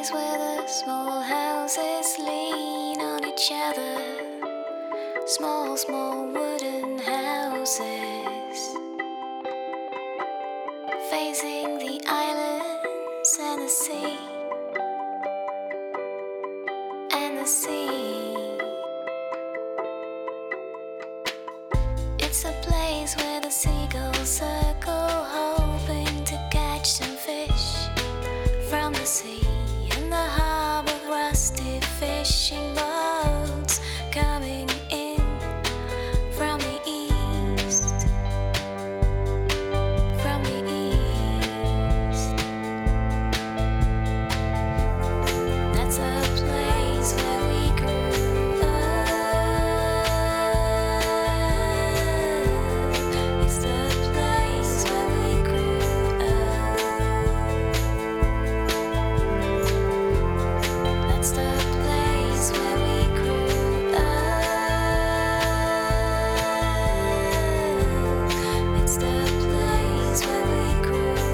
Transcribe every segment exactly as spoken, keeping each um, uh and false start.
place where the small houses lean on each other. Small, small wooden houses facing the islands and the sea. And the sea. It's a place where the seagulls circle, hoping to catch some fish from the sea. In the harbor of rusty fishing boats coming in from the east. From the east. That's a place where we grew up. It's the place where we grew up. That's the place where we grew up. It's the place where we grew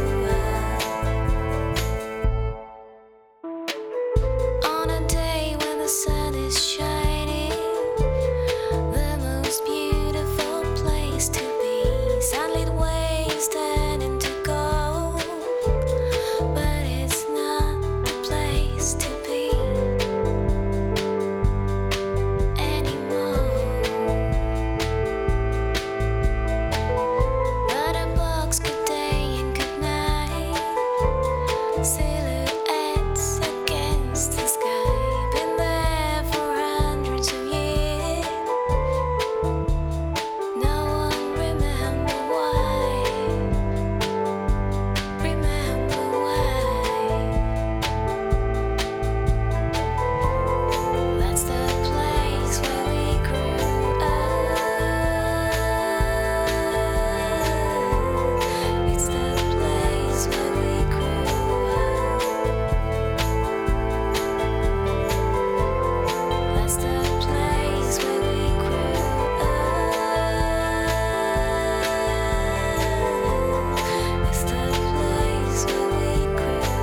up. On a day when the sun is shining, the most beautiful place to be. Sunlit waves turn into gold, but it's not the place to be anymore. Letterbox, good day and good night. Silhouettes against the sky. Been there for hundreds of years. No one remember why. Remember why. That's the place where we grew up. It's the place where we grew up. That's the place where we grew up. It's the place where we grew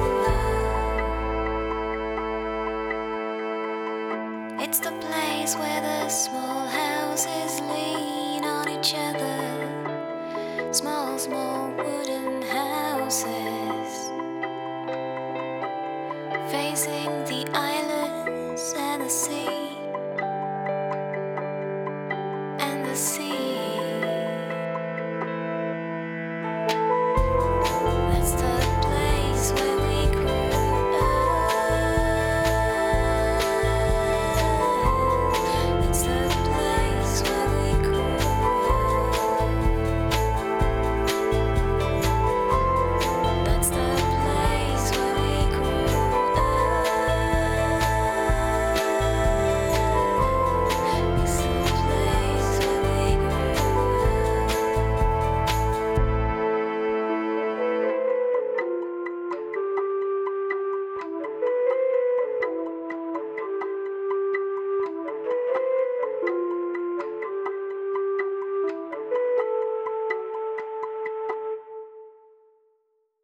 up. It's the place where the small houses lean on each other. Small, small wooden houses facing the islands and the sea.